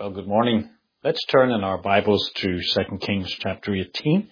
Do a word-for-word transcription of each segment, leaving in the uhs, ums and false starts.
Well, good morning. Let's turn in our Bibles to Second Kings chapter eighteen.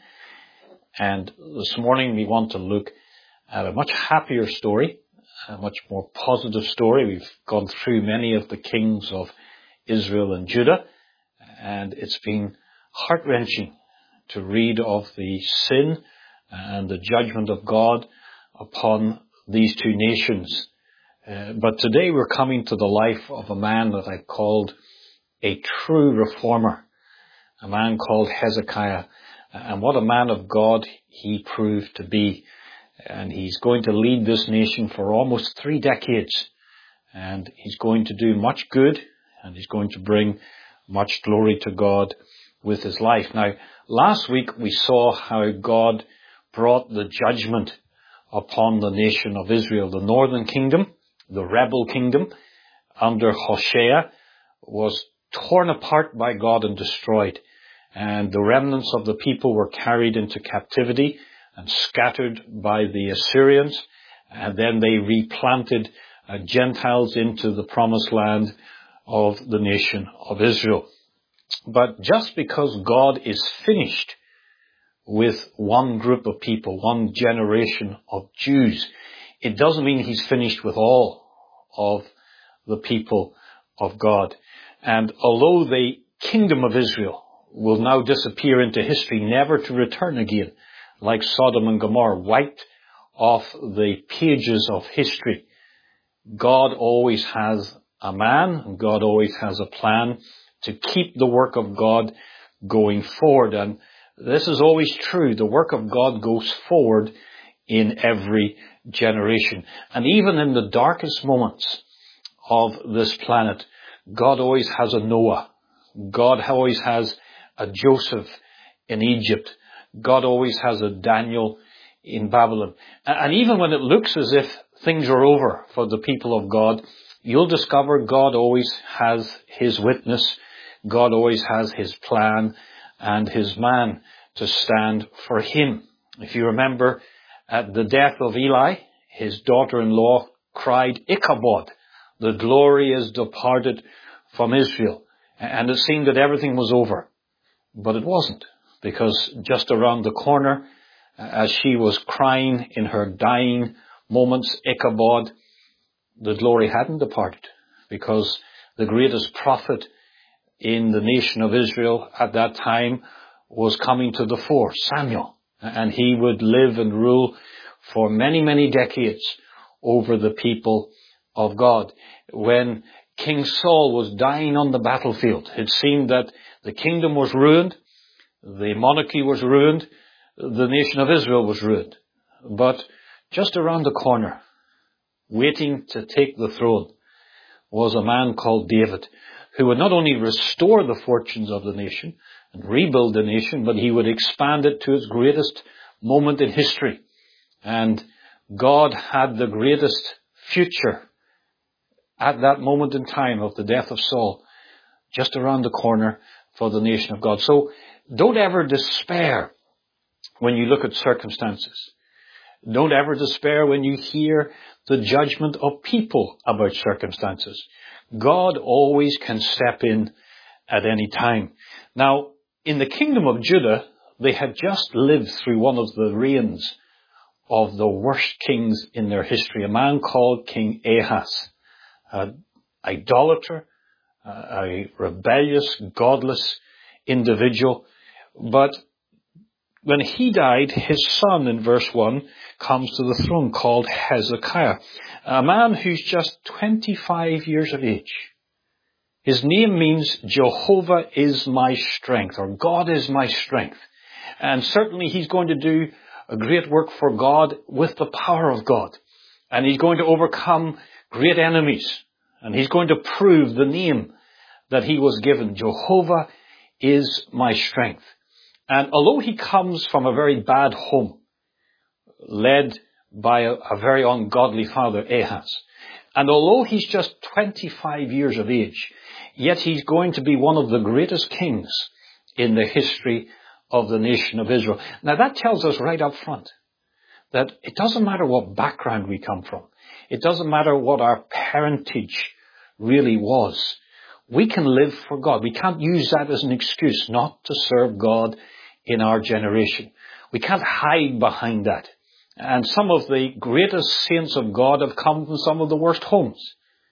And this morning we want to look at a much happier story, a much more positive story. We've gone through many of the kings of Israel and Judah, and it's been heart-wrenching to read of the sin and the judgment of God upon these two nations. Uh, but today we're coming to the life of a man that I've called a true reformer, a man called Hezekiah. And what a man of God he proved to be. And he's going to lead this nation for almost three decades. And he's going to do much good, and he's going to bring much glory to God with his life. Now, last week we saw how God brought the judgment upon the nation of Israel. The northern kingdom, the rebel kingdom, under Hoshea, was torn apart by God and destroyed. And the remnants of the people were carried into captivity and scattered by the Assyrians. And then they replanted uh, Gentiles into the promised land of the nation of Israel. But just because God is finished with one group of people, one generation of Jews, it doesn't mean he's finished with all of the people of God. And although the kingdom of Israel will now disappear into history, never to return again, like Sodom and Gomorrah, wiped off the pages of history, God always has a man, and God always has a plan to keep the work of God going forward. And this is always true. The work of God goes forward in every generation. And even in the darkest moments of this planet, God always has a Noah. God always has a Joseph in Egypt. God always has a Daniel in Babylon. And even when it looks as if things are over for the people of God, you'll discover God always has his witness. God always has his plan and his man to stand for him. If you remember, at the death of Eli, his daughter-in-law cried, Ichabod, the glory is departed from Israel. And it seemed that everything was over. But it wasn't, because just around the corner, as she was crying in her dying moments, Ichabod, the glory hadn't departed, because the greatest prophet in the nation of Israel at that time was coming to the fore, Samuel. And he would live and rule for many, many decades over the people of God. When King Saul was dying on the battlefield, it seemed that the kingdom was ruined, the monarchy was ruined, the nation of Israel was ruined. But just around the corner, waiting to take the throne, was a man called David, who would not only restore the fortunes of the nation and rebuild the nation, but he would expand it to its greatest moment in history. And God had the greatest future at that moment in time of the death of Saul, just around the corner for the nation of God. So don't ever despair when you look at circumstances. Don't ever despair when you hear the judgment of people about circumstances. God always can step in at any time. Now, in the kingdom of Judah, they had just lived through one of the reigns of the worst kings in their history, a man called King Ahaz, an idolater, a rebellious, godless individual. But when he died, his son, in verse one, comes to the throne, called Hezekiah, a man who's just twenty-five years of age. His name means Jehovah is my strength, or God is my strength. And certainly he's going to do a great work for God with the power of God. And he's going to overcome great enemies. And he's going to prove the name that he was given. Jehovah is my strength. And although he comes from a very bad home, led by a, a very ungodly father, Ahaz, and although he's just twenty-five years of age, yet he's going to be one of the greatest kings in the history of the nation of Israel. Now that tells us right up front that it doesn't matter what background we come from. It doesn't matter what our parentage really was. we can live for God. We can't use that as an excuse not to serve God in our generation. We can't hide behind that. And some of the greatest saints of God have come from some of the worst homes.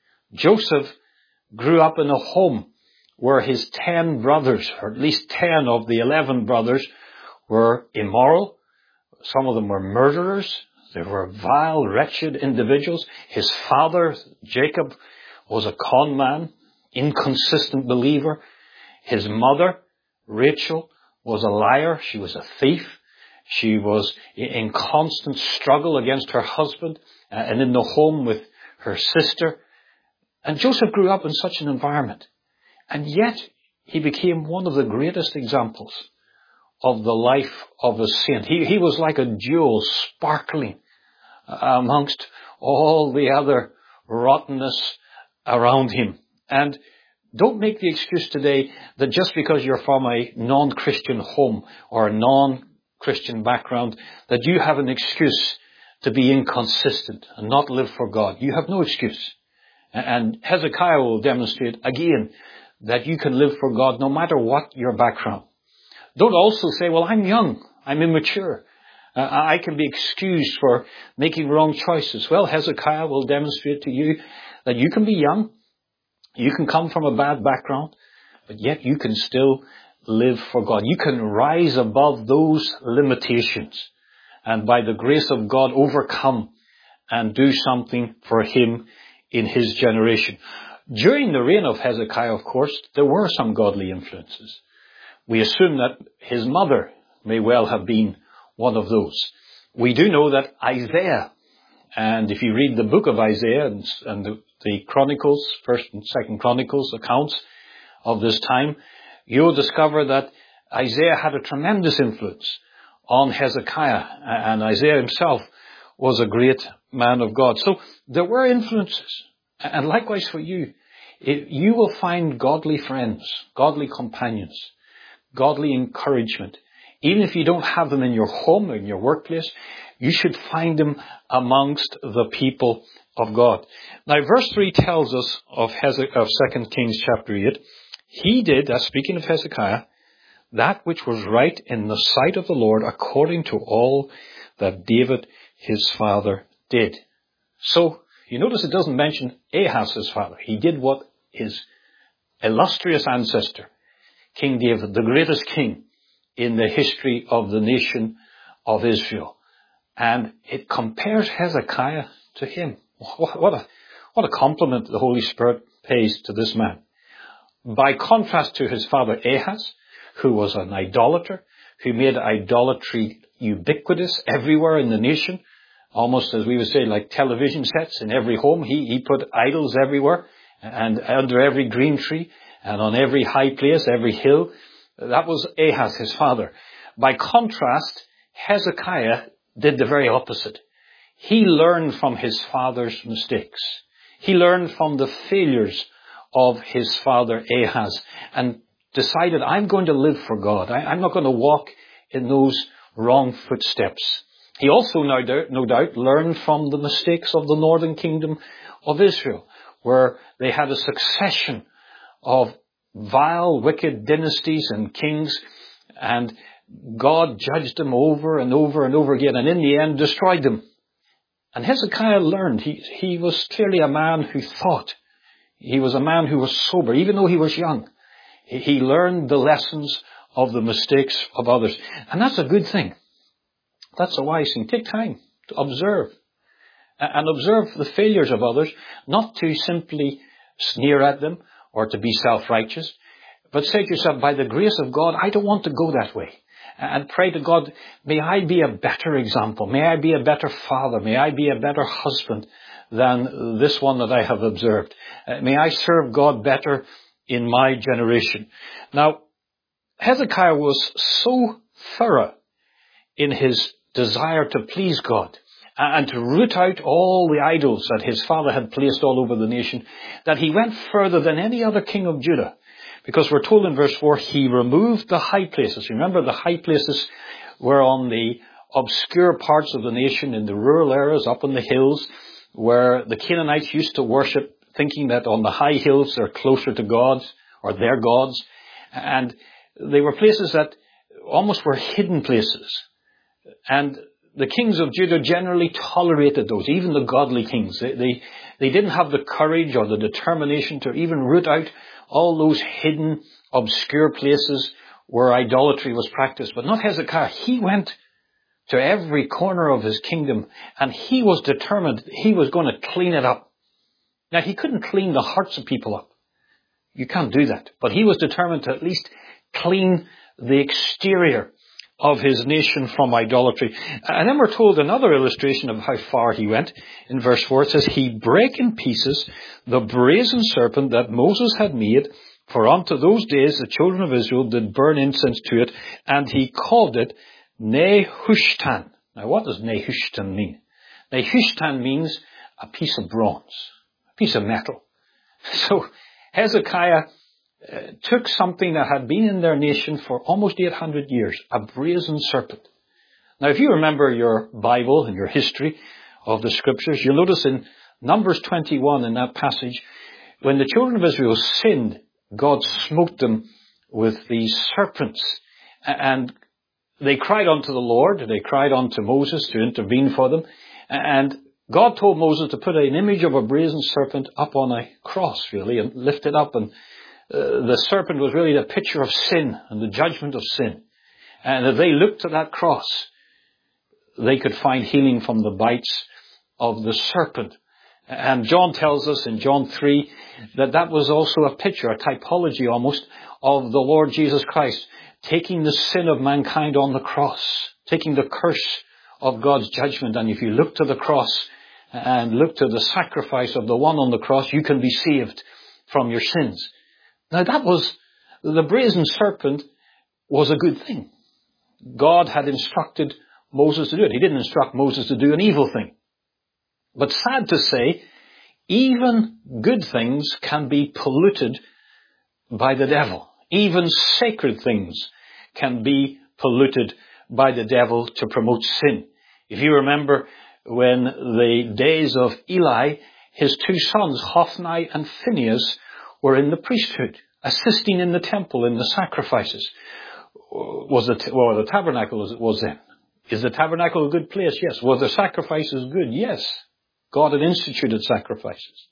Joseph grew up in a home where his ten brothers, or at least ten of the eleven brothers, were immoral. Some of them were murderers. They were vile, wretched individuals. His father, Jacob, was a con man, inconsistent believer. His mother, Rachel, was a liar. She was a thief. She was in constant struggle against her husband and in the home with her sister. And Joseph grew up in such an environment. And yet he became one of the greatest examples of the life of a saint. He, he was like a jewel sparkling amongst all the other rottenness around him. And don't make the excuse today that just because you're from a non-Christian home or a non-Christian background, that you have an excuse to be inconsistent and not live for God. You have no excuse. And Hezekiah will demonstrate again that you can live for God no matter what your background. Don't also say, well, I'm young, I'm immature. Uh, I can be excused for making wrong choices. Well, Hezekiah will demonstrate to you that you can be young, you can come from a bad background, but yet you can still live for God. You can rise above those limitations and by the grace of God overcome and do something for him in his generation. During the reign of Hezekiah, of course, there were some godly influences. We assume that his mother may well have been one of those. We do know that Isaiah, and if you read the book of Isaiah and, and the, the Chronicles, First and Second Chronicles accounts of this time, you'll discover that Isaiah had a tremendous influence on Hezekiah, and Isaiah himself was a great man of God. So there were influences. And likewise for you, you will find godly friends, godly companions, godly encouragement. Even if you don't have them in your home or in your workplace, you should find them amongst the people of God. Now, verse three tells us of, Hezek- of Second Kings chapter eight. He did, as speaking of Hezekiah, that which was right in the sight of the Lord according to all that David his father did. So, you notice it doesn't mention Ahaz his father. He did what his illustrious ancestor, King David, the greatest king in the history of the nation of Israel. And it compares Hezekiah to him. What a, what a compliment the Holy Spirit pays to this man. By contrast to his father Ahaz, who was an idolater, who made idolatry ubiquitous everywhere in the nation, almost as we would say like television sets in every home. He, he put idols everywhere and under every green tree and on every high place, every hill. That was Ahaz, his father. By contrast, Hezekiah did the very opposite. He learned from his father's mistakes. He learned from the failures of his father Ahaz and decided, I'm going to live for God. I, I'm not going to walk in those wrong footsteps. He also, no doubt, no doubt, learned from the mistakes of the northern kingdom of Israel, where they had a succession of vile, wicked dynasties and kings, and God judged them over and over and over again, and in the end destroyed them. And Hezekiah learned. He, he was clearly a man who thought. He was a man who was sober, even though he was young. He, he learned the lessons of the mistakes of others. And that's a good thing. That's a wise thing. Take time to observe. And observe the failures of others, not to simply sneer at them or to be self-righteous, but say to yourself, by the grace of God, I don't want to go that way. And pray to God, may I be a better example. May I be a better father. May I be a better husband than this one that I have observed. Uh, may I serve God better in my generation. Now, Hezekiah was so thorough in his desire to please God and to root out all the idols that his father had placed all over the nation, that he went further than any other king of Judah. Because we're told in verse four, he removed the high places. Remember, the high places were on the obscure parts of the nation, in the rural areas, up in the hills, where the Canaanites used to worship thinking that on the high hills they're closer to God, or their gods. And they were places that almost were hidden places. And the kings of Judah generally tolerated those, even the godly kings. They, they, they didn't have the courage or the determination to even root out all those hidden, obscure places where idolatry was practiced. But not Hezekiah. He went to every corner of his kingdom, and he was determined he was going to clean it up. Now, he couldn't clean the hearts of people up. You can't do that. But he was determined to at least clean the exterior of his nation from idolatry. And then we're told another illustration of how far he went. In verse four, it says, he brake in pieces the brazen serpent that Moses had made, for unto those days the children of Israel did burn incense to it, and he called it Nehushtan. Now, what does Nehushtan mean? Nehushtan means a piece of bronze, a piece of metal. So Hezekiah uh, took something that had been in their nation for almost eight hundred years, a brazen serpent. Now, if you remember your Bible and your history of the scriptures, you'll notice in Numbers twenty-one, in that passage, when the children of Israel sinned, God smote them with these serpents. And they cried unto the Lord, they cried unto Moses to intervene for them. And God told Moses to put an image of a brazen serpent up on a cross, really, and lift it up. And uh, the serpent was really the picture of sin and the judgment of sin. And if they looked to that cross, they could find healing from the bites of the serpent. And John tells us in John three that that was also a picture, a typology almost, of the Lord Jesus Christ taking the sin of mankind on the cross, taking the curse of God's judgment. And if you look to the cross and look to the sacrifice of the one on the cross, you can be saved from your sins. Now, that was, the brazen serpent was a good thing. God had instructed Moses to do it. He didn't instruct Moses to do an evil thing. But sad to say, even good things can be polluted by the devil. Even sacred things can be polluted by the devil to promote sin. If you remember when the days of Eli, his two sons, Hophni and Phinehas, were in the priesthood, assisting in the temple in the sacrifices. Was the, well, the tabernacle was, was then. Is the tabernacle a good place? Yes. Were the sacrifices good? Yes. God had instituted sacrifices.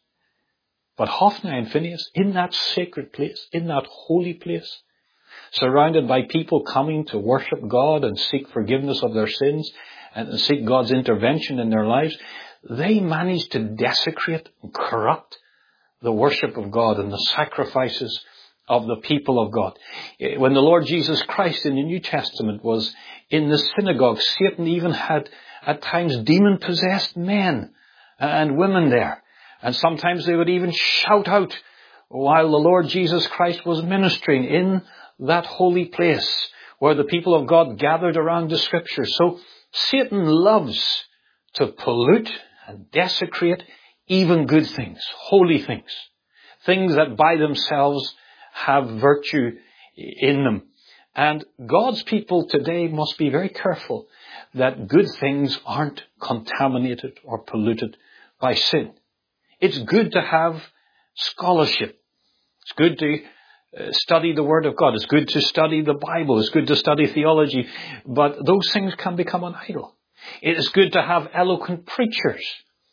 But Hophni and Phinehas, in that sacred place, in that holy place, surrounded by people coming to worship God and seek forgiveness of their sins and seek God's intervention in their lives, they managed to desecrate and corrupt the worship of God and the sacrifices of the people of God. When the Lord Jesus Christ in the New Testament was in the synagogue, Satan even had at times demon-possessed men and women there. And sometimes they would even shout out while the Lord Jesus Christ was ministering in that holy place where the people of God gathered around the scriptures. So Satan loves to pollute and desecrate even good things, holy things, things that by themselves have virtue in them. And God's people today must be very careful that good things aren't contaminated or polluted by sin. It's good to have scholarship. It's good to uh, study the Word of God. It's good to study the Bible. It's good to study theology. But those things can become an idol. It is good to have eloquent preachers.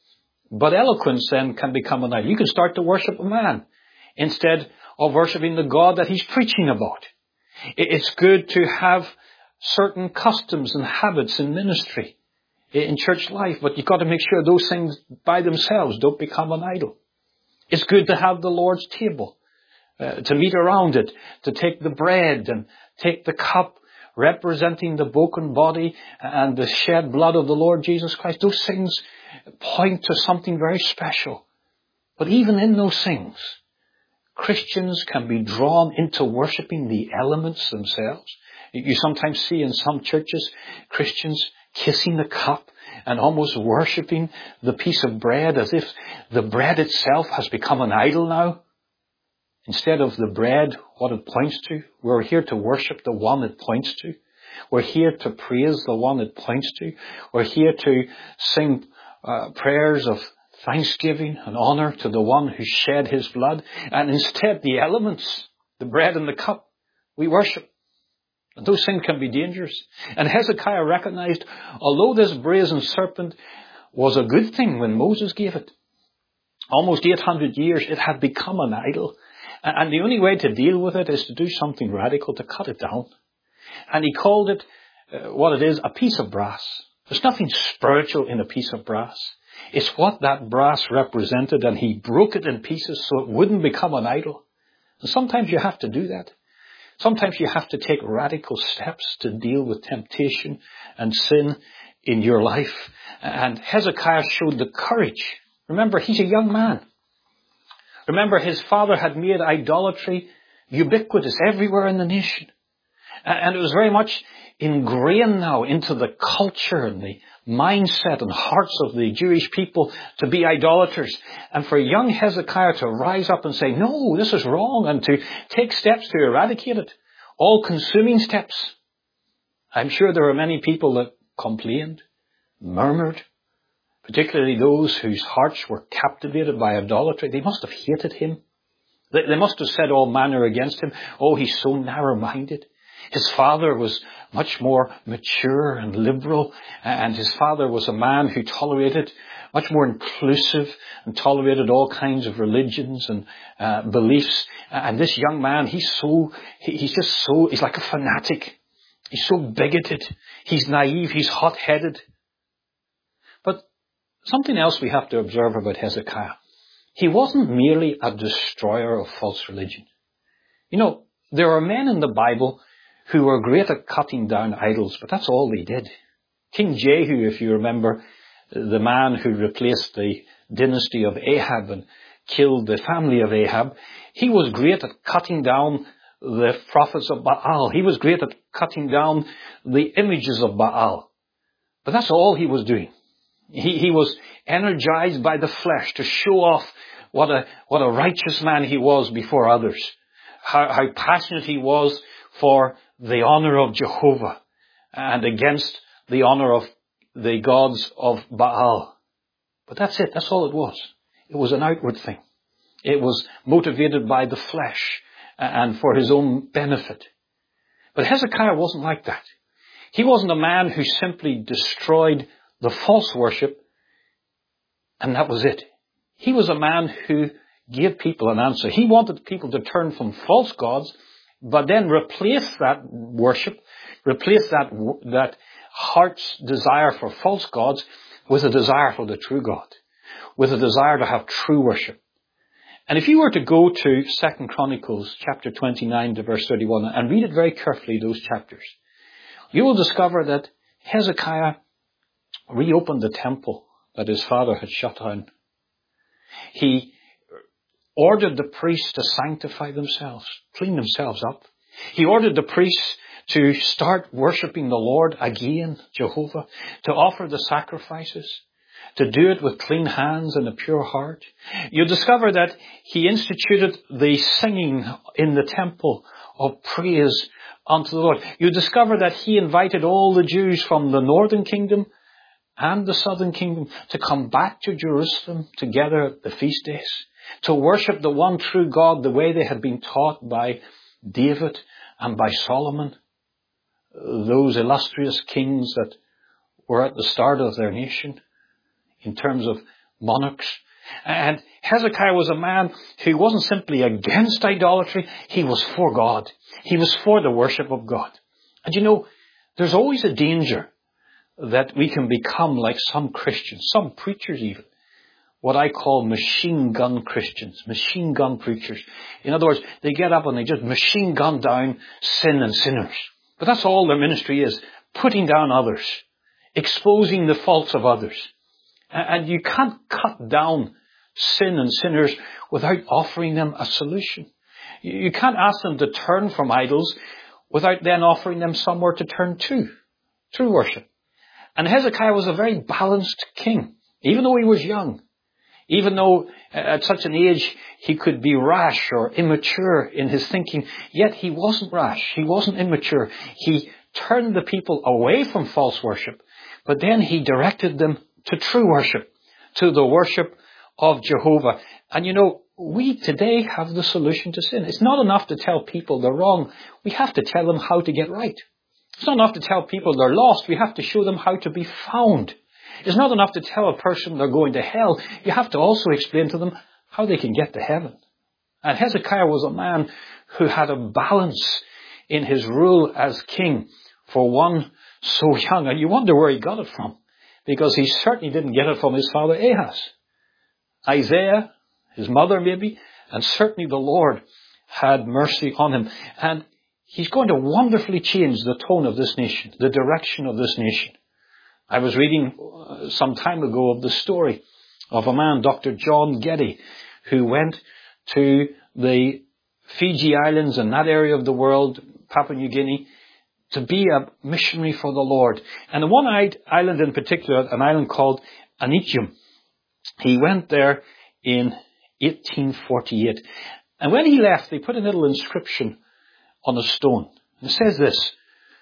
But eloquence then can become an idol. You can start to worship a man instead of worshiping the God that he's preaching about. It's good to have certain customs and habits in ministry, in church life, but you've got to make sure those things by themselves don't become an idol. It's good to have the Lord's table, uh, to meet around it, to take the bread and take the cup representing the broken body and the shed blood of the Lord Jesus Christ. Those things point to something very special. But even in those things, Christians can be drawn into worshipping the elements themselves. You sometimes see in some churches Christians kissing the cup and almost worshipping the piece of bread as if the bread itself has become an idol now. Instead of the bread, what it points to, we're here to worship the one it points to. We're here to praise the one it points to. We're here to sing uh, prayers of thanksgiving and honor to the one who shed his blood. And instead, the elements, the bread and the cup, we worship. And those things can be dangerous. And Hezekiah recognized, although this brazen serpent was a good thing when Moses gave it, almost eight hundred years, it had become an idol. And the only way to deal with it is to do something radical, to cut it down. And he called it, uh, what it is, a piece of brass. There's nothing spiritual in a piece of brass. It's what that brass represented, and he broke it in pieces so it wouldn't become an idol. And sometimes you have to do that. Sometimes you have to take radical steps to deal with temptation and sin in your life. And Hezekiah showed the courage. Remember, he's a young man. Remember, his father had made idolatry ubiquitous everywhere in the nation. And it was very much ingrained now into the culture and the mindset and hearts of the Jewish people to be idolaters. And for young Hezekiah to rise up and say, no, this is wrong, and to take steps to eradicate it, all-consuming steps. I'm sure there were many people that complained, murmured, particularly those whose hearts were captivated by idolatry. They must have hated him. They, they must have said all manner against him. Oh, he's so narrow-minded. His father was much more mature and liberal, and his father was a man who tolerated, much more inclusive, and tolerated all kinds of religions and uh, beliefs. And this young man, he's so, he, he's just so, he's like a fanatic. He's so bigoted. He's naive. He's hot-headed. But something else we have to observe about Hezekiah. He wasn't merely a destroyer of false religion. You know, there are men in the Bible who were great at cutting down idols, but that's all they did. King Jehu, if you remember, the man who replaced the dynasty of Ahab and killed the family of Ahab, he was great at cutting down the prophets of Baal. He was great at cutting down the images of Baal. But that's all he was doing. He, he was energized by the flesh to show off what a, what a righteous man he was before others. How, how passionate he was for the honor of Jehovah and against the honor of the gods of Baal. But that's it. That's all it was. It was an outward thing. It was motivated by the flesh and for his own benefit. But Hezekiah wasn't like that. He wasn't a man who simply destroyed the false worship and that was it. He was a man who gave people an answer. He wanted people to turn from false gods, but then replace that worship, replace that, that heart's desire for false gods with a desire for the true God, with a desire to have true worship. And if you were to go to Second Chronicles chapter twenty-nine to verse thirty-one and read it very carefully, those chapters, you will discover that Hezekiah reopened the temple that his father had shut down. He ordered the priests to sanctify themselves, clean themselves up. He ordered the priests to start worshipping the Lord again, Jehovah, to offer the sacrifices, to do it with clean hands and a pure heart. You'll discover that he instituted the singing in the temple of praise unto the Lord. You discover that he invited all the Jews from the northern kingdom and the southern kingdom to come back to Jerusalem together at the feast days, to worship the one true God the way they had been taught by David and by Solomon, those illustrious kings that were at the start of their nation in terms of monarchs. And Hezekiah was a man who wasn't simply against idolatry, he was for God. He was for the worship of God. And you know, there's always a danger that we can become like some Christians, some preachers even, what I call machine gun Christians, machine gun preachers. In other words, they get up and they just machine gun down sin and sinners. But that's all their ministry is, putting down others, exposing the faults of others. And you can't cut down sin and sinners without offering them a solution. You can't ask them to turn from idols without then offering them somewhere to turn to, true worship. And Hezekiah was a very balanced king, even though he was young. Even though at such an age he could be rash or immature in his thinking, yet he wasn't rash, he wasn't immature. He turned the people away from false worship, but then he directed them to true worship, to the worship of Jehovah. And you know, we today have the solution to sin. It's not enough to tell people they're wrong. We have to tell them how to get right. It's not enough to tell people they're lost. We have to show them how to be found. It's not enough to tell a person they're going to hell. You have to also explain to them how they can get to heaven. And Hezekiah was a man who had a balance in his rule as king for one so young. And you wonder where he got it from, because he certainly didn't get it from his father Ahaz. Isaiah, his mother maybe, and certainly the Lord had mercy on him. And he's going to wonderfully change the tone of this nation, the direction of this nation. I was reading some time ago of the story of a man, Doctor John Geddy, who went to the Fiji Islands and that area of the world, Papua New Guinea, to be a missionary for the Lord. And in one island in particular, an island called Anichum, he went there in eighteen forty-eight. And when he left, they put a little inscription on a stone. And it says this: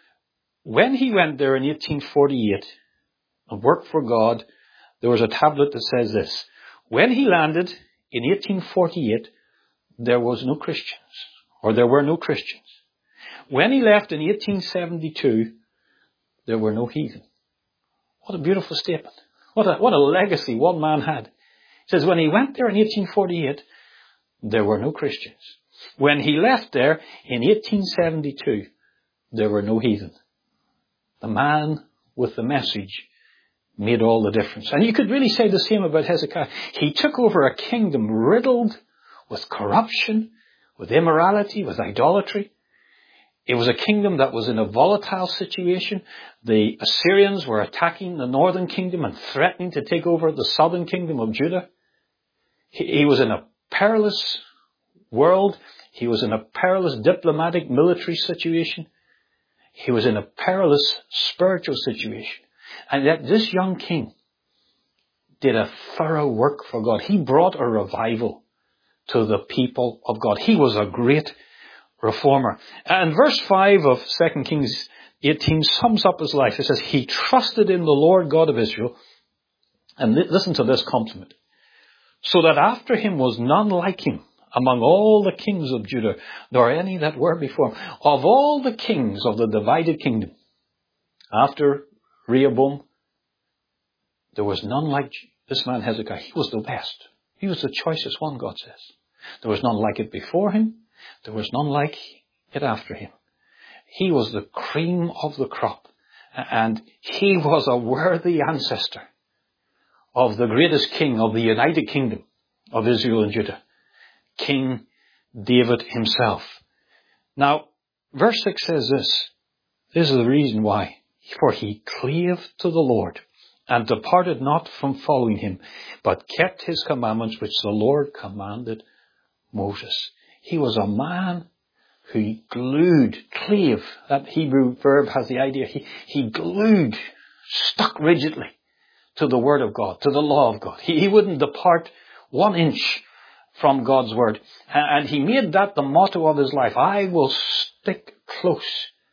when he went there in eighteen forty-eight and worked for God, there was a tablet that says this: when he landed in eighteen forty-eight, there was no Christians, or there were no Christians. When he left in eighteen seventy-two, there were no heathen. What a beautiful statement. What a, what a legacy one man had. He says, when he went there in eighteen forty-eight, there were no Christians. When he left there in eighteen seventy-two, there were no heathen. The man with the message made all the difference. And you could really say the same about Hezekiah. He took over a kingdom riddled with corruption, with immorality, with idolatry. It was a kingdom that was in a volatile situation. The Assyrians were attacking the northern kingdom and threatening to take over the southern kingdom of Judah. He, he was in a perilous world. He was in a perilous diplomatic military situation. He was in a perilous spiritual situation. And yet this young king did a thorough work for God. He brought a revival to the people of God. He was a great reformer. And verse five of Second Kings eighteen sums up his life. It says, he trusted in the Lord God of Israel. And listen to this compliment. So that after him was none like him among all the kings of Judah, nor any that were before him. Of all the kings of the divided kingdom, after Rehoboam, there was none like this man Hezekiah. He was the best. He was the choicest one, God says. There was none like it before him. There was none like it after him. He was the cream of the crop. And he was a worthy ancestor of the greatest king of the united kingdom of Israel and Judah, King David himself. Now, verse six says this. This is the reason why. For he clave to the Lord and departed not from following him, but kept his commandments which the Lord commanded Moses. He was a man who glued, clave, that Hebrew verb has the idea, he, he glued, stuck rigidly to the word of God, to the law of God. He, he wouldn't depart one inch from God's word. And he made that the motto of his life. I will stick close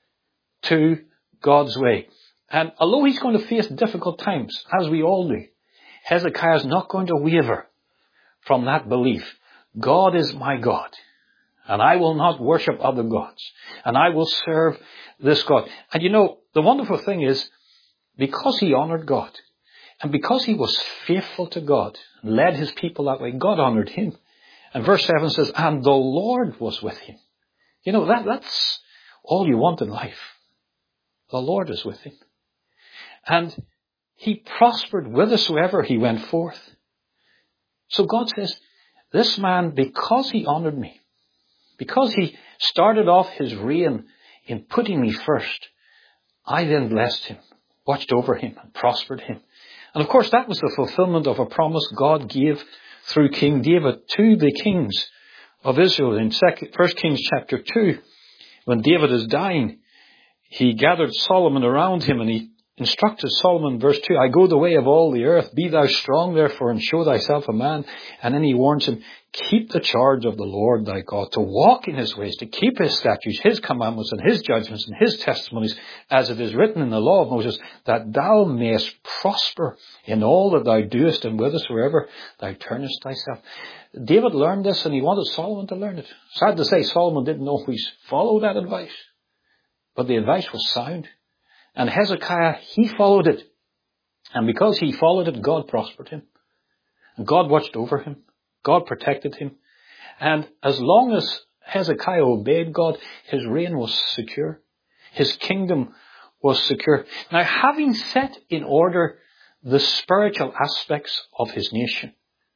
to God's way. And although he's going to face difficult times, as we all do, Hezekiah is not going to waver from that belief. God is my God, and I will not worship other gods, and I will serve this God. And you know, the wonderful thing is, because he honored God, and because he was faithful to God, and led his people that way, God honored him. And verse seven says, and the Lord was with him. You know, that, that's all you want in life. The Lord is with him. And he prospered whithersoever he went forth. So God says, this man, because he honored me, because he started off his reign in putting me first, I then blessed him, watched over him, and prospered him. And of course, that was the fulfillment of a promise God gave through King David to the kings of Israel. In First Kings chapter two, when David is dying, he gathered Solomon around him and he instructed Solomon, verse two, I go the way of all the earth. Be thou strong, therefore, and show thyself a man. And then he warns him, keep the charge of the Lord thy God, to walk in his ways, to keep his statutes, his commandments, and his judgments, and his testimonies, as it is written in the law of Moses, that thou mayest prosper in all that thou doest, and whithersoever thou turnest thyself. David learned this, and he wanted Solomon to learn it. Sad to say, Solomon didn't always follow that advice. But the advice was sound. And Hezekiah, he followed it. And because he followed it, God prospered him. And God watched over him. God protected him. And as long as Hezekiah obeyed God, his reign was secure. His kingdom was secure. Now, having set in order the spiritual aspects of his nation,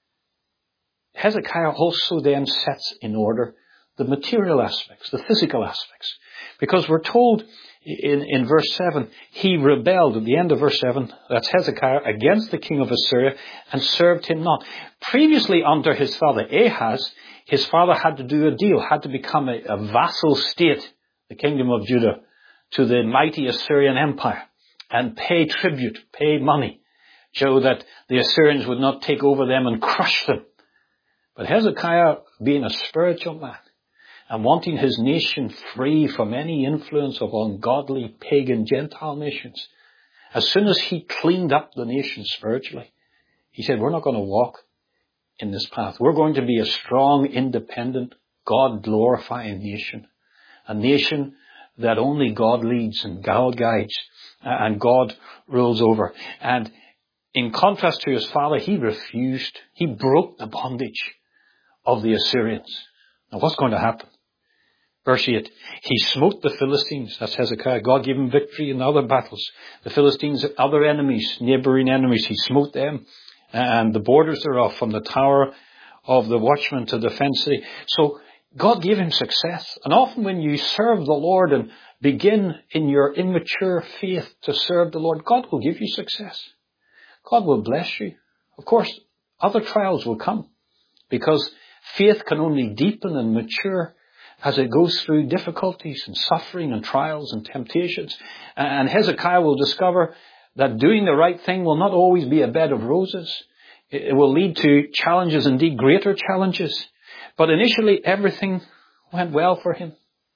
Hezekiah also then sets in order the material aspects, the physical aspects. Because we're told in, in verse seven, he rebelled at the end of verse seven, that's Hezekiah, against the king of Assyria and served him not. Previously under his father Ahaz, his father had to do a deal, had to become a, a vassal state, the kingdom of Judah, to the mighty Assyrian empire and pay tribute, pay money, so that the Assyrians would not take over them and crush them. But Hezekiah, being a spiritual man, and wanting his nation free from any influence of ungodly pagan Gentile nations, as soon as he cleaned up the nation spiritually, he said, we're not going to walk in this path. We're going to be a strong, independent, God-glorifying nation. A nation that only God leads and God guides and God rules over. And in contrast to his father, he refused. He broke the bondage of the Assyrians. Now what's going to happen? Verse eight, he smote the Philistines, that's Hezekiah. God gave him victory in other battles. The Philistines, other enemies, neighboring enemies, he smote them. And the borders thereof, from the tower of the watchman to the fenced city. So God gave him success. And often when you serve the Lord and begin in your immature faith to serve the Lord, God will give you success. God will bless you. Of course, other trials will come, because faith can only deepen and mature as it goes through difficulties and suffering and trials and temptations. And Hezekiah will discover that doing the right thing will not always be a bed of roses. It will lead to challenges, indeed greater challenges. But initially everything went well for him.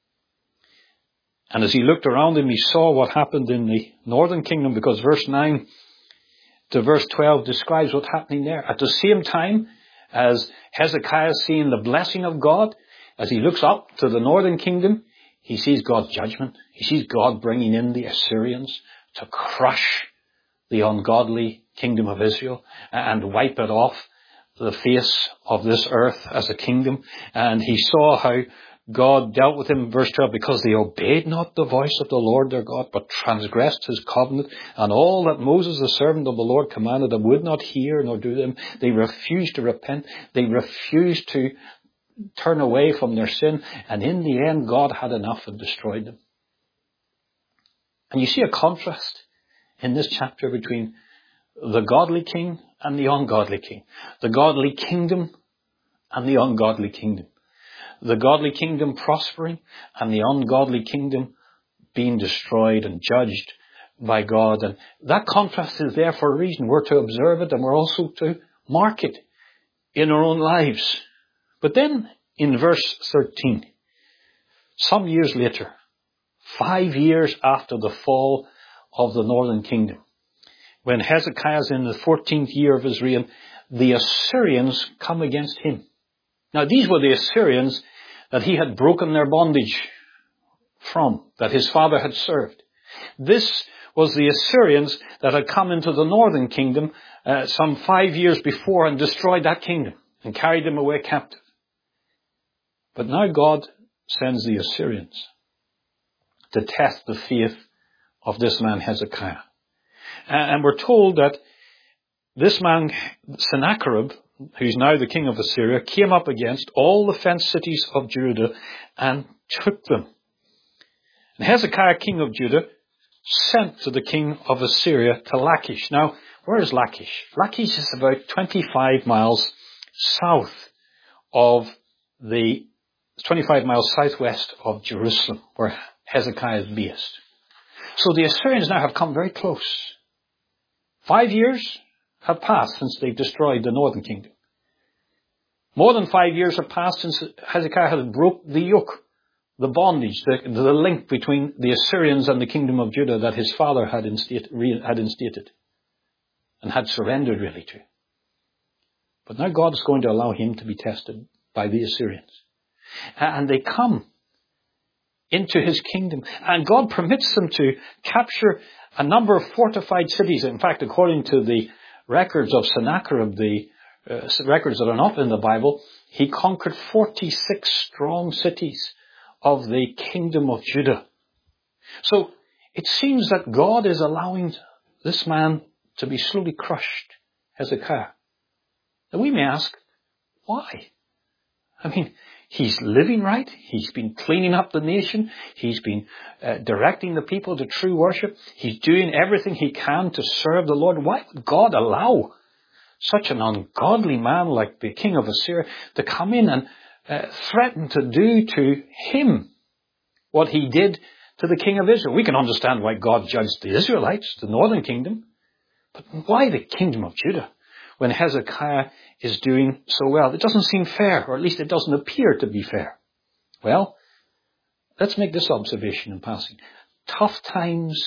And as he looked around him, he saw what happened in the northern kingdom, because verse nine to verse twelve describes what's happening there. At the same time as Hezekiah seeing the blessing of God, as he looks up to the northern kingdom, he sees God's judgment. He sees God bringing in the Assyrians to crush the ungodly kingdom of Israel and wipe it off the face of this earth as a kingdom. And he saw how God dealt with him, verse twelve, because they obeyed not the voice of the Lord their God, but transgressed his covenant, and all that Moses the servant of the Lord commanded them would not hear nor do them. They refused to repent. They refused to turn away from their sin. And in the end, God had enough and destroyed them. And you see a contrast in this chapter between the godly king and the ungodly king. The godly kingdom and the ungodly kingdom. The godly kingdom prospering and the ungodly kingdom being destroyed and judged by God. And that contrast is there for a reason. We're to observe it, and we're also to mark it in our own lives. But then in verse thirteen, some years later, five years after the fall of the northern kingdom, when Hezekiah is in the fourteenth year of his reign, the Assyrians come against him. Now these were the Assyrians that he had broken their bondage from, that his father had served. This was the Assyrians that had come into the northern kingdom uh, some five years before and destroyed that kingdom and carried them away captive. But now God sends the Assyrians to test the faith of this man Hezekiah. And we're told that this man Sennacherib, who's now the king of Assyria, came up against all the fenced cities of Judah and took them. And Hezekiah, king of Judah, sent to the king of Assyria to Lachish. Now, where is Lachish? Lachish is about twenty-five miles south of the, twenty-five miles southwest of Jerusalem, where Hezekiah is based. So the Assyrians now have come very close. Five years have passed since they've destroyed the northern kingdom. More than five years have passed since Hezekiah had broke the yoke, the bondage, the, the link between the Assyrians and the kingdom of Judah that his father had instated, had instated and had surrendered really to. But now God is going to allow him to be tested by the Assyrians. And they come into his kingdom. And God permits them to capture a number of fortified cities. In fact, according to the records of Sennacherib, the uh, records that are not in the Bible, he conquered forty-six strong cities of the kingdom of Judah. So it seems that God is allowing this man to be slowly crushed, Hezekiah. And we may ask, why? I mean, he's living right. He's been cleaning up the nation. He's been uh, directing the people to true worship. He's doing everything he can to serve the Lord. Why would God allow such an ungodly man like the king of Assyria to come in and uh, threaten to do to him what he did to the king of Israel? We can understand why God judged the Israelites, the northern kingdom. But why the kingdom of Judah when Hezekiah is doing so well? It doesn't seem fair, or at least it doesn't appear to be fair. Well, let's make this observation in passing. Tough times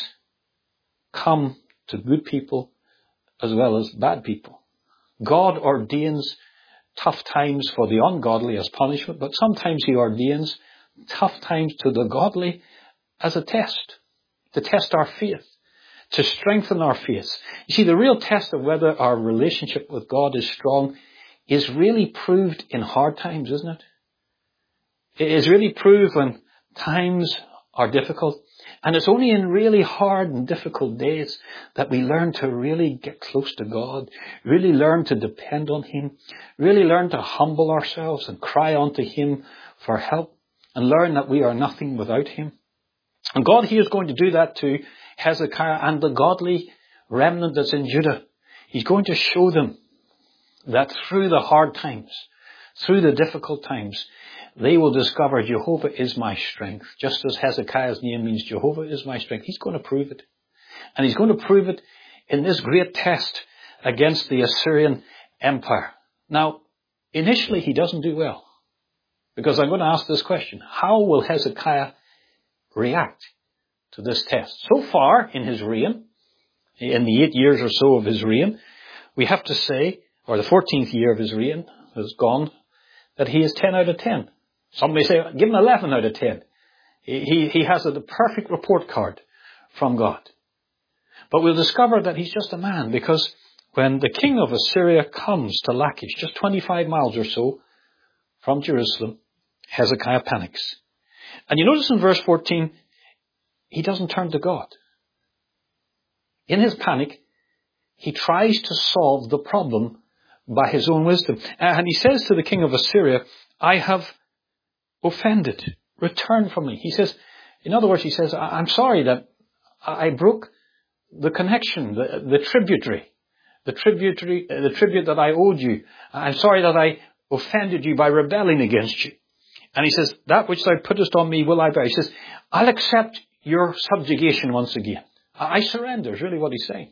come to good people as well as bad people. God ordains tough times for the ungodly as punishment, but sometimes he ordains tough times to the godly as a test, to test our faith, to strengthen our faith. You see, the real test of whether our relationship with God is strong is really proved in hard times, isn't it? It is really proved when times are difficult. And it's only in really hard and difficult days that we learn to really get close to God, really learn to depend on him, really learn to humble ourselves and cry unto him for help, and learn that we are nothing without him. And God here is going to do that to Hezekiah and the godly remnant that's in Judah. He's going to show them that through the hard times, through the difficult times, they will discover Jehovah is my strength. Just as Hezekiah's name means Jehovah is my strength. He's going to prove it. And he's going to prove it in this great test against the Assyrian Empire. Now, initially he doesn't do well. Because I'm going to ask this question. How will Hezekiah react to this test? So far in his reign, in the eight years or so of his reign, we have to say, or the fourteenth year of his reign has gone, that he is ten out of ten. Some may say, give him eleven out of ten. He, he has a, the perfect report card from God. But we'll discover that he's just a man, because when the king of Assyria comes to Lachish, just twenty-five miles or so from Jerusalem, Hezekiah panics. And you notice in verse fourteen, he doesn't turn to God. In his panic, he tries to solve the problem by his own wisdom. And he says to the king of Assyria, I have offended. Return from me. He says, in other words, he says, I'm sorry that I broke the connection, the, the tributary, the tributary, the tribute that I owed you. I'm sorry that I offended you by rebelling against you. And he says, that which thou puttest on me will I bear. He says, I'll accept your subjugation once again. I surrender is really what he's saying.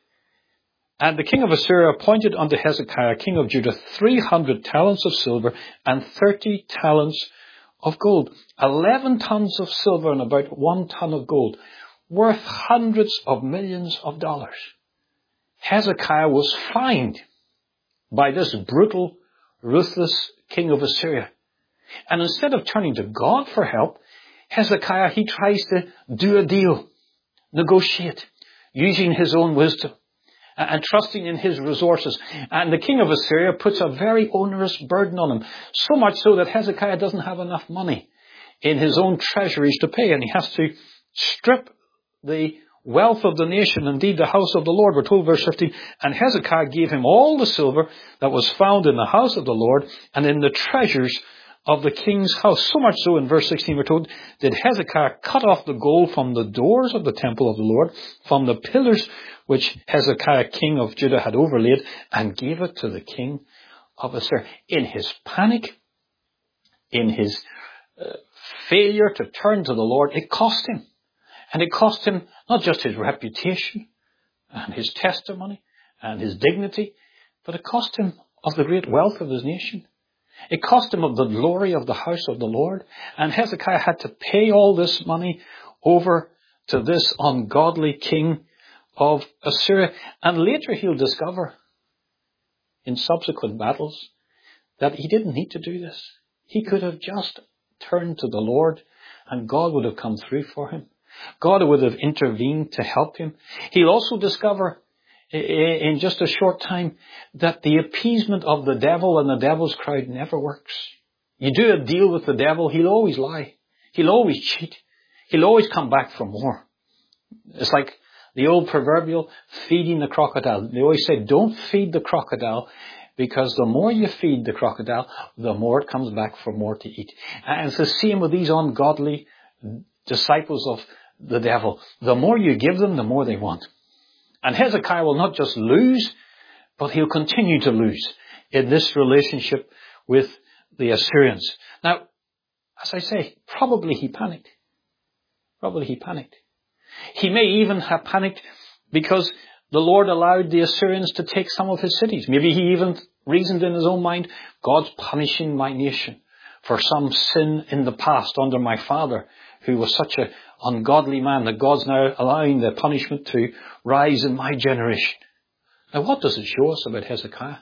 And the king of Assyria appointed unto Hezekiah, king of Judah, three hundred talents of silver and thirty talents of gold. Eleven tons of silver and about one ton of gold, worth hundreds of millions of dollars. Hezekiah was fined by this brutal, ruthless king of Assyria. And instead of turning to God for help, Hezekiah, he tries to do a deal, negotiate, using his own wisdom and trusting in his resources. And the king of Assyria puts a very onerous burden on him, so much so that Hezekiah doesn't have enough money in his own treasuries to pay, and he has to strip the wealth of the nation, indeed the house of the Lord. We're told, verse fifteen, and Hezekiah gave him all the silver that was found in the house of the Lord and in the treasures of the king's house. So much so, in verse sixteen, we're told, did Hezekiah cut off the gold from the doors of the temple of the Lord, from the pillars which Hezekiah, king of Judah, had overlaid, and gave it to the king of Assyria. In his panic, in his uh, failure to turn to the Lord, it cost him. And it cost him not just his reputation and his testimony and his dignity, but it cost him of the great wealth of his nation. It cost him of the glory of the house of the Lord. And Hezekiah had to pay all this money over to this ungodly king of Assyria. And later he'll discover in subsequent battles that he didn't need to do this. He could have just turned to the Lord and God would have come through for him. God would have intervened to help him. He'll also discover in just a short time that the appeasement of the devil and the devil's crowd never works. You do a deal with the devil, he'll always lie. He'll always cheat. He'll always come back for more. It's like the old proverbial feeding the crocodile. They always say, don't feed the crocodile, because the more you feed the crocodile, the more it comes back for more to eat. And it's the same with these ungodly disciples of the devil. The more you give them, the more they want. And Hezekiah will not just lose, but he'll continue to lose in this relationship with the Assyrians. Now, as I say, probably he panicked. Probably he panicked. He may even have panicked because the Lord allowed the Assyrians to take some of his cities. Maybe he even reasoned in his own mind, God's punishing my nation for some sin in the past under my father, who was such an ungodly man, that God's now allowing the punishment to rise in my generation. Now, what does it show us about Hezekiah?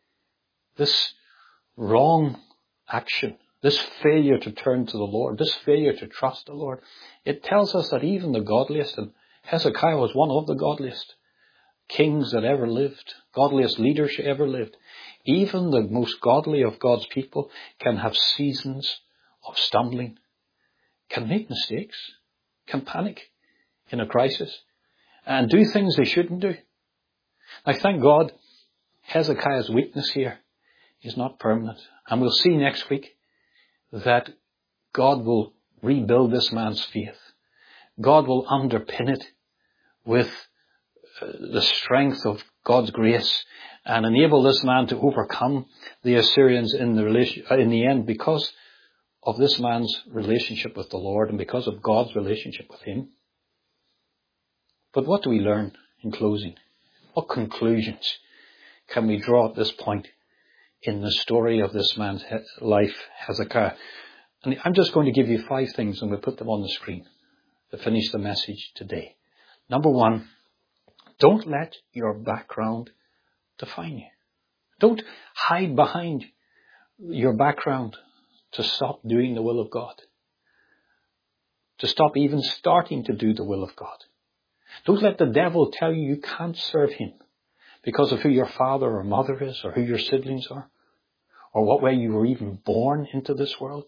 This wrong action, this failure to turn to the Lord, this failure to trust the Lord. It tells us that even the godliest, and Hezekiah was one of the godliest kings that ever lived, godliest leaders who ever lived, even the most godly of God's people can have seasons of stumbling, can make mistakes, can panic in a crisis, and do things they shouldn't do. Now, thank God, Hezekiah's weakness here is not permanent. And we'll see next week that God will rebuild this man's faith. God will underpin it with the strength of God's grace and enable this man to overcome the Assyrians in the relation, in the end, because of this man's relationship with the Lord and because of God's relationship with him. But what do we learn in closing? What conclusions can we draw at this point in the story of this man's life, Hezekiah? And I'm just going to give you five things, and we'll put them on the screen to finish the message today. Number one, don't let your background define you. Don't hide behind your background to stop doing the will of God, to stop even starting to do the will of God. Don't let the devil tell you you can't serve him because of who your father or mother is, or who your siblings are, or what way you were even born into this world.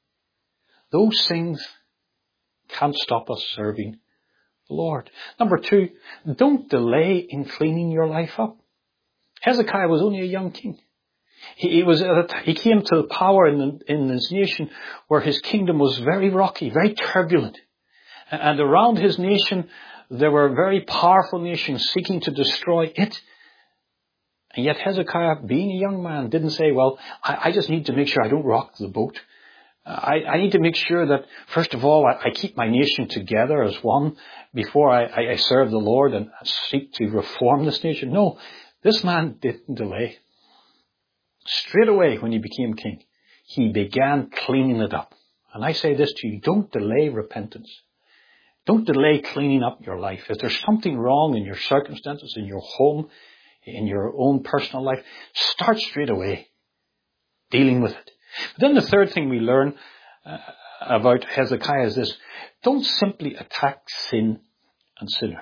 Those things can't stop us serving the Lord. Number two, don't delay in cleaning your life up. Hezekiah was only a young king. He, he was at a, he came to power in, the, in this nation where his kingdom was very rocky, very turbulent. And around his nation, there were very powerful nations seeking to destroy it. And yet Hezekiah, being a young man, didn't say, well, I, I just need to make sure I don't rock the boat. I, I need to make sure that, first of all, I, I keep my nation together as one before I, I, I serve the Lord and seek to reform this nation. No, this man didn't delay. Straight away when he became king, he began cleaning it up. And I say this to you, don't delay repentance. Don't delay cleaning up your life. If there's something wrong in your circumstances, in your home, in your own personal life, start straight away dealing with it. But then the third thing we learn uh, about Hezekiah is this: don't simply attack sin and sinners.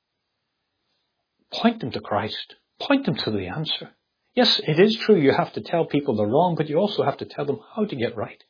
Point them to Christ. Point them to the answer. Yes, it is true you have to tell people they're wrong, but you also have to tell them how to get right.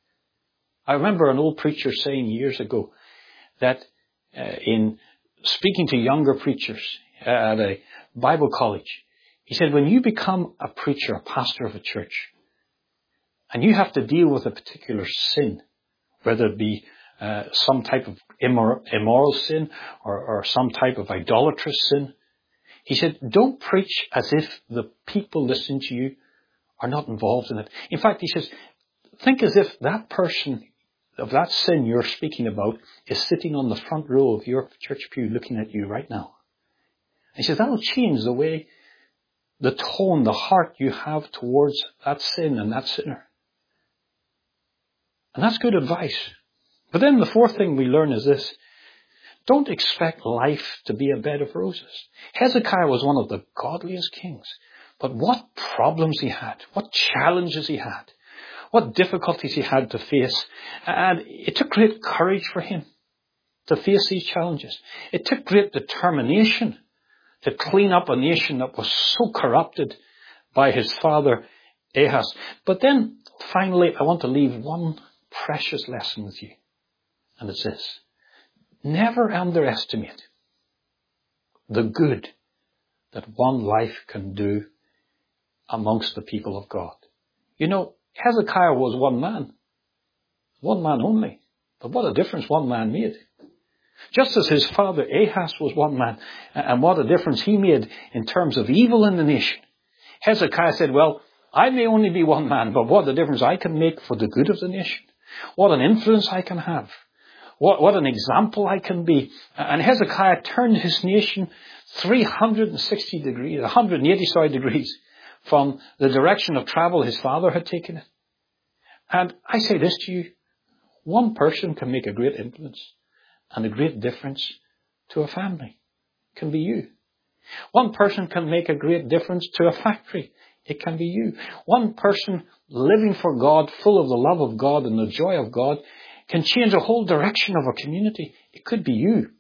I remember an old preacher saying years ago that uh, in speaking to younger preachers uh, at a Bible college, he said, when you become a preacher, a pastor of a church, and you have to deal with a particular sin, whether it be uh, some type of immor- immoral sin or, or some type of idolatrous sin, he said, don't preach as if the people listening to you are not involved in it. In fact, he says, think as if that person of that sin you're speaking about is sitting on the front row of your church pew looking at you right now. He says, that'll change the way, the tone, the heart you have towards that sin and that sinner. And that's good advice. But then the fourth thing we learn is this. Don't expect life to be a bed of roses. Hezekiah was one of the godliest kings. But what problems he had, what challenges he had, what difficulties he had to face. And it took great courage for him to face these challenges. It took great determination to clean up a nation that was so corrupted by his father Ahaz. But then, finally, I want to leave one precious lesson with you. And it's this. Never underestimate the good that one life can do amongst the people of God. You know, Hezekiah was one man. One man only. But what a difference one man made. Just as his father Ahaz was one man, and what a difference he made in terms of evil in the nation. Hezekiah said, well, I may only be one man, but what a difference I can make for the good of the nation. What an influence I can have. What, what an example I can be. And Hezekiah turned his nation three hundred sixty degrees, one hundred eighty sorry, degrees from the direction of travel his father had taken it. And I say this to you, one person can make a great influence and a great difference to a family. It can be you. One person can make a great difference to a factory. It can be you. One person living for God, full of the love of God and the joy of God, can change the whole direction of a community. It could be you.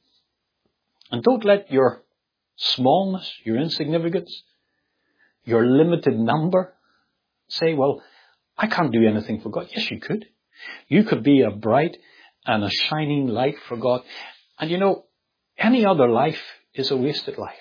And don't let your smallness, your insignificance, your limited number say, well, I can't do anything for God. Yes, you could. You could be a bright and a shining light for God. And you know, any other life is a wasted life.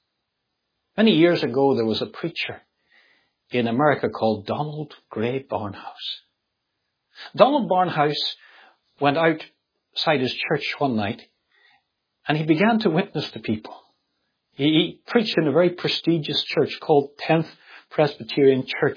Many years ago, there was a preacher in America called Donald Grey Barnhouse. Donald Barnhouse went outside his church one night and he began to witness to people. He, he preached in a very prestigious church called tenth Presbyterian Church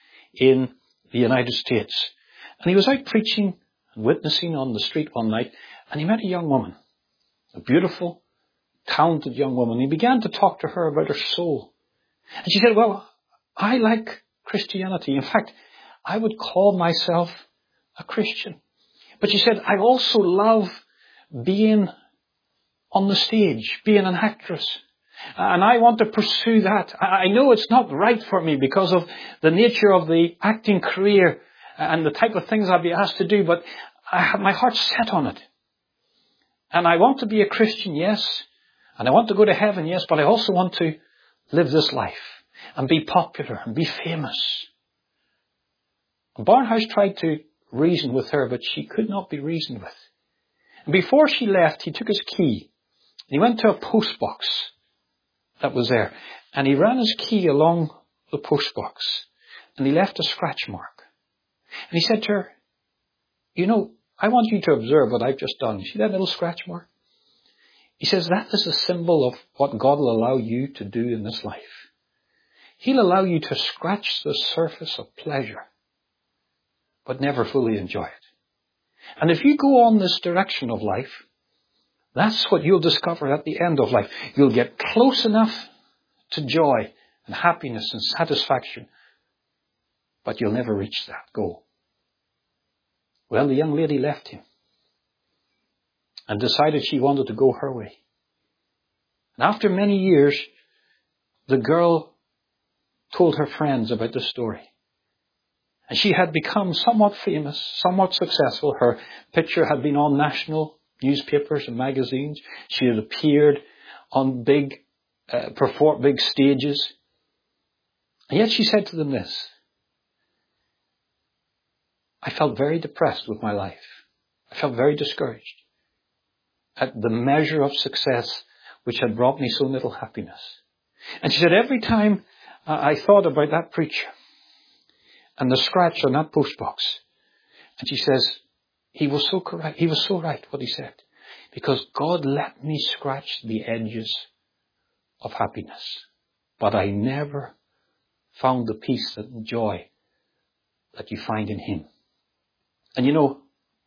in the United States. And he was out preaching and witnessing on the street one night, and he met a young woman, a beautiful, talented young woman. He began to talk to her about her soul. And she said, well, I like Christianity. In fact, I would call myself a Christian. But she said, I also love being on the stage, being an actress. And I want to pursue that. I know it's not right for me because of the nature of the acting career and the type of things I'll be asked to do, but I have my heart set on it. And I want to be a Christian, yes. And I want to go to heaven, yes, but I also want to live this life and be popular and be famous. And Barnhouse tried to reason with her, but she could not be reasoned with. And before she left, he took his key. He went to a post box that was there. And he ran his key along the post box. And he left a scratch mark. And he said to her, you know, I want you to observe what I've just done. See that little scratch mark? He says that is a symbol of what God will allow you to do in this life. He'll allow you to scratch the surface of pleasure, but never fully enjoy it. And if you go on this direction of life, that's what you'll discover at the end of life. You'll get close enough to joy and happiness and satisfaction, but you'll never reach that goal. Well, the young lady left him and decided she wanted to go her way. And after many years, the girl told her friends about the story. And she had become somewhat famous, somewhat successful. Her picture had been on national newspapers and magazines. She had appeared on big, uh, perform big stages. And yet she said to them this, I felt very depressed with my life. I felt very discouraged at the measure of success which had brought me so little happiness. And she said, every time uh, I thought about that preacher and the scratch on that postbox, and she says, he was so correct. He was so right what he said, because God let me scratch the edges of happiness, but I never found the peace and joy that you find in him. And you know,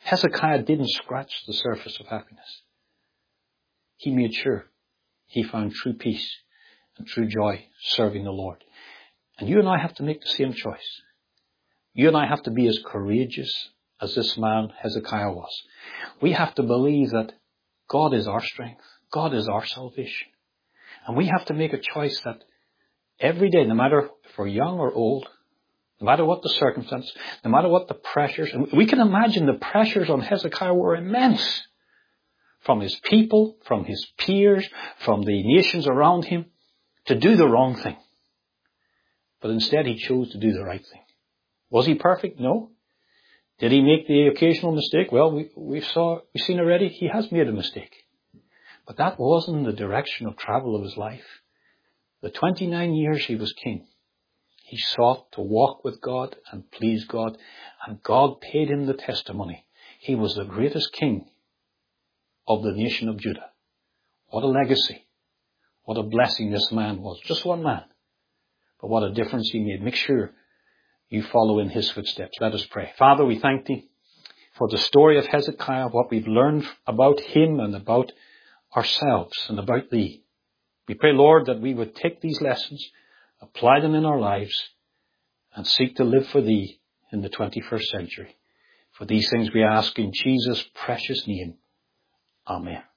Hezekiah didn't scratch the surface of happiness. He made sure he found true peace and true joy serving the Lord. And you and I have to make the same choice. You and I have to be as courageous as this man Hezekiah was. We have to believe that God is our strength. God is our salvation. And we have to make a choice that every day, no matter if we're young or old, no matter what the circumstance, no matter what the pressures, and we can imagine the pressures on Hezekiah were immense. From his people, from his peers, from the nations around him, to do the wrong thing. But instead he chose to do the right thing. Was he perfect? No. Did he make the occasional mistake? Well, we, we saw, we've seen already, he has made a mistake. But that wasn't the direction of travel of his life. The twenty-nine years he was king, he sought to walk with God and please God, and God paid him the testimony. He was the greatest king of the nation of Judah. What a legacy. What a blessing this man was. Just one man. But what a difference he made. Make sure you follow in his footsteps. Let us pray. Father, we thank thee for the story of Hezekiah, what we've learned about him and about ourselves and about thee. We pray, Lord, that we would take these lessons, apply them in our lives, and seek to live for thee in the twenty-first century. For these things we ask in Jesus' precious name. Amen.